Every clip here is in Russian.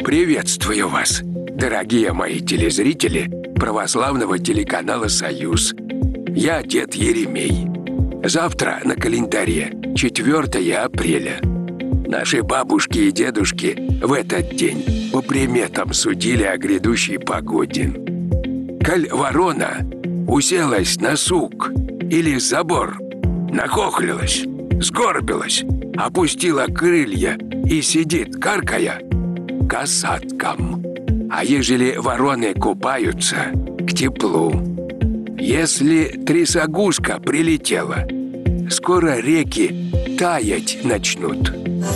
Приветствую вас, дорогие мои телезрители православного телеканала «Союз». Я дед Еремей. Завтра на календаре 4 апреля. Наши бабушки и дедушки в этот день по приметам судили о грядущей погоде. Коль ворона уселась на сук или забор, нахохлилась, сгорбилась, опустила крылья и сидит, каркая, к осадкам. А ежели вороны купаются, к теплу. Если трясогузка прилетела, скоро реки таять начнут.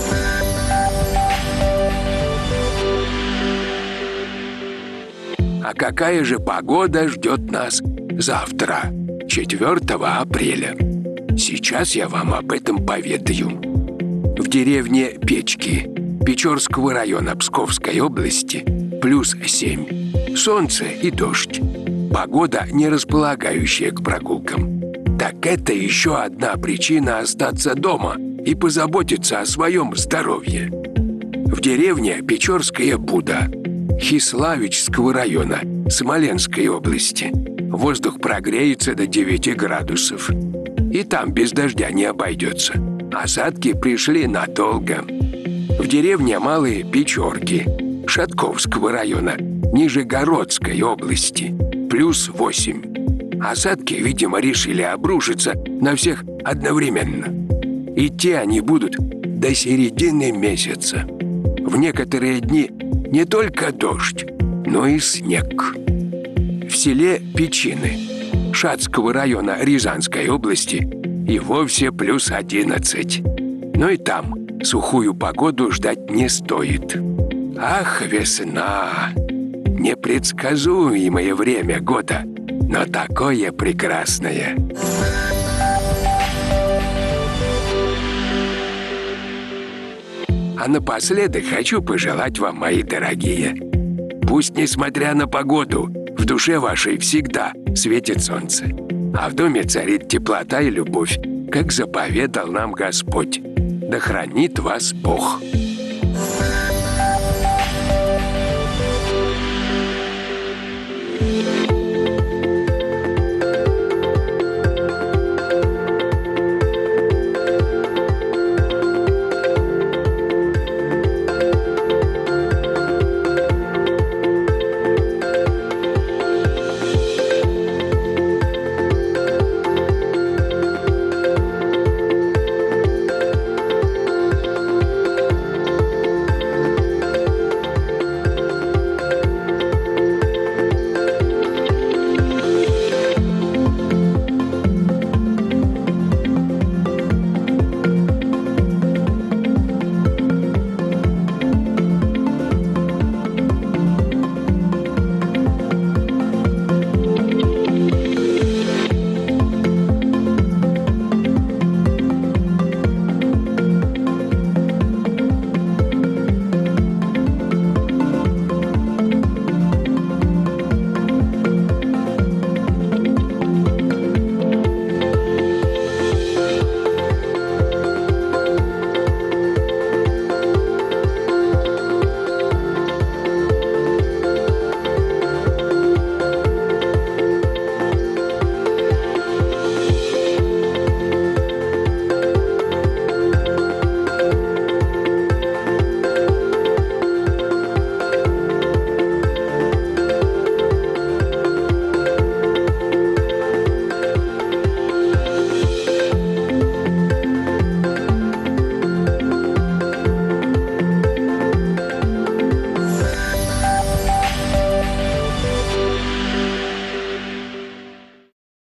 А какая же погода ждет нас завтра, 4 апреля? Сейчас я вам об этом поведаю. В деревне Печки Печорского района Псковской области +7. Солнце и дождь. Погода, не располагающая к прогулкам. Так это еще одна причина остаться дома и позаботиться о своем здоровье. В деревне Печорская Буда Хиславичского района Смоленской области воздух прогреется до 9 градусов. И там без дождя не обойдется. Осадки пришли надолго. В деревне Малые Печорки Шатковского района Нижегородской области +8. Осадки, видимо, решили обрушиться на всех одновременно. Идти они будут до середины месяца. В некоторые дни не только дождь, но и снег. В селе Печины Шацкого района Рязанской области и вовсе +11. Но и там сухую погоду ждать не стоит. Ах, весна! Непредсказуемое время года, но такое прекрасное. А напоследок хочу пожелать вам, мои дорогие, пусть, несмотря на погоду, в душе вашей всегда светит солнце, а в доме царит теплота и любовь, как заповедал нам Господь. Да хранит вас Бог.